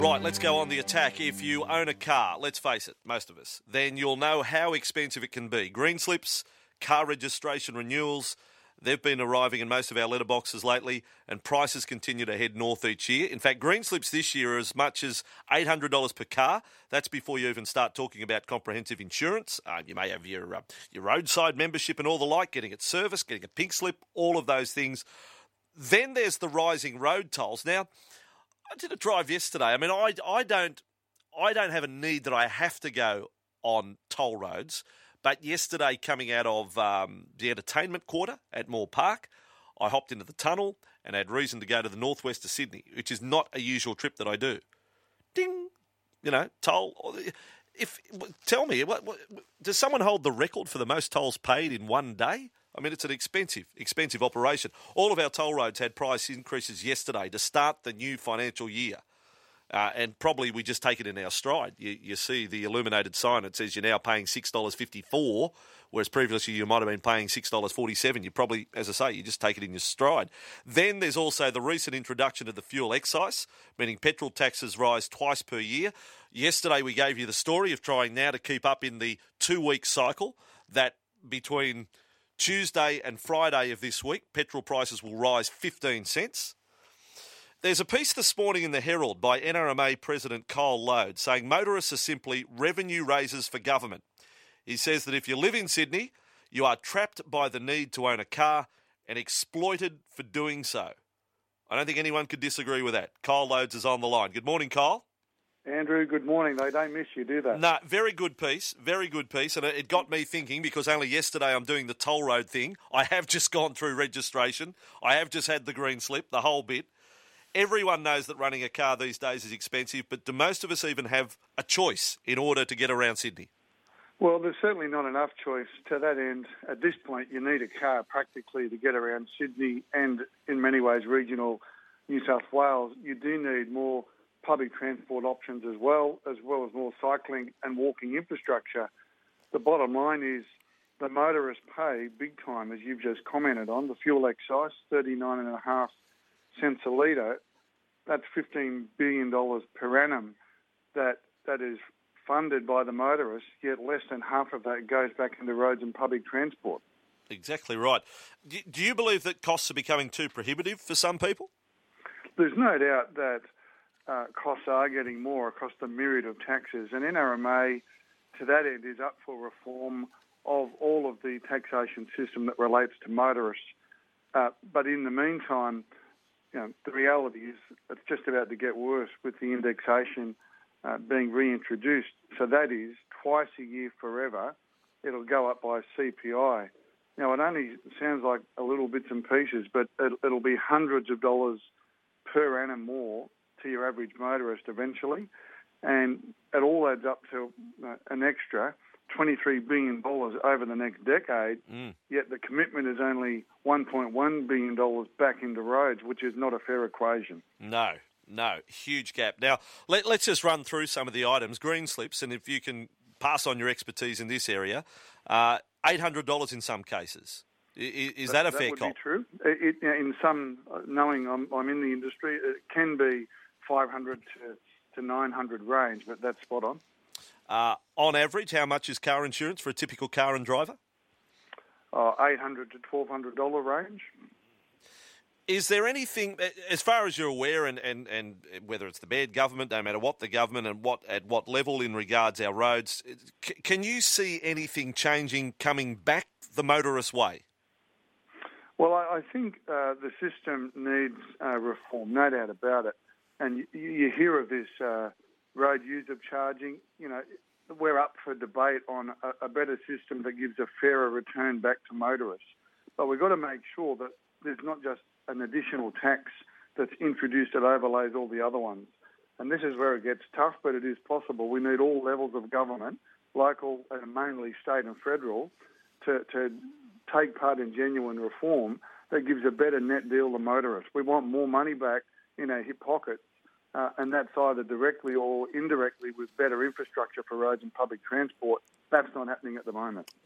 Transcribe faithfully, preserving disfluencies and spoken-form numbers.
Right, let's go on the attack. If you own a car, let's face it, most of us, then you'll know how expensive it can be. Green slips, car registration renewals, they've been arriving in most of our letterboxes lately, and prices continue to head north each year. In fact, green slips this year are as much as eight hundred dollars per car. That's before you even start talking about comprehensive insurance. Uh, you may have your uh, your roadside membership and all the like, getting it serviced, getting a pink slip, all of those things. Then there's the rising road tolls. Now, I did a drive yesterday. I mean, I, I don't I don't have a need that I have to go on toll roads. But yesterday, coming out of um, the entertainment quarter at Moore Park, I hopped into the tunnel and had reason to go to the northwest of Sydney, which is not a usual trip that I do. Ding, you know, toll. If tell me, what, what, does someone hold the record for the most tolls paid in one day? I mean, it's an expensive, expensive operation. All of our toll roads had price increases yesterday to start the new financial year. Uh, and probably we just take it in our stride. You, you see the illuminated sign that says you're now paying six dollars fifty-four, whereas previously you might have been paying six dollars forty-seven. You probably, as I say, you just take it in your stride. Then there's also the recent introduction of the fuel excise, meaning petrol taxes rise twice per year. Yesterday we gave you the story of trying now to keep up in the two-week cycle that between Tuesday and Friday of this week, petrol prices will rise fifteen cents. There's a piece this morning in the Herald by N R M A President Kyle Loade saying motorists are simply revenue raisers for government. He says that if you live in Sydney, you are trapped by the need to own a car and exploited for doing so. I don't think anyone could disagree with that. Kyle Loade is on the line. Good morning, Kyle. Andrew, good morning. They don't miss you, do they? No, very good piece, very good piece. And it got me thinking because only yesterday I'm doing the toll road thing. I have just gone through registration. I have just had the green slip, the whole bit. Everyone knows that running a car these days is expensive, but do most of us even have a choice in order to get around Sydney? Well, there's certainly not enough choice. To that end, at this point, you need a car practically to get around Sydney and, in many ways, regional New South Wales. You do need more public transport options as well, as well as more cycling and walking infrastructure. The bottom line is the motorists pay big time, as you've just commented on. The fuel excise, thirty-nine and a half cents a litre, that's fifteen billion dollars per annum that that is funded by the motorists, yet less than half of that goes back into roads and public transport. Exactly right. Do you believe that costs are becoming too prohibitive for some people? There's no doubt that uh, costs are getting more across the myriad of taxes, and N R M A, to that end, is up for reform of all of the taxation system that relates to motorists. Uh, but in the meantime, you know, the reality is it's just about to get worse with the indexation uh, being reintroduced. So that is twice a year forever. It'll go up by C P I. Now, it only sounds like a little bits and pieces, but it, it'll be hundreds of dollars per annum more to your average motorist eventually. And it all adds up to uh, an extra twenty-three billion dollars over the next decade, mm. yet the commitment is only one point one billion dollars back into roads, which is not a fair equation. No, no, huge gap. Now, let, let's just run through some of the items. Green slips, and if you can pass on your expertise in this area, uh, eight hundred dollars in some cases. Is, is that, that a fair call? That would be true. It, it, in some, knowing I'm, I'm in the industry, it can be five hundred to, to nine hundred range, but that's spot on. Uh, on average, how much is car insurance for a typical car and driver? Uh, eight hundred to twelve hundred dollars range. Is there anything, as far as you're aware, and, and, and whether it's the bad government, no matter what the government and what at what level in regards our roads, c- can you see anything changing coming back the motorist way? Well, I, I think uh, the system needs uh, reform, no doubt about it. And you, you hear of this uh, road user charging. You know, we're up for debate on a, a better system that gives a fairer return back to motorists. But we've got to make sure that there's not just an additional tax that's introduced that overlays all the other ones. And this is where it gets tough, but it is possible. We need all levels of government, local and mainly state and federal, to, to take part in genuine reform that gives a better net deal to motorists. We want more money back in our hip pockets, uh, and that's either directly or indirectly with better infrastructure for roads and public transport. That's not happening at the moment.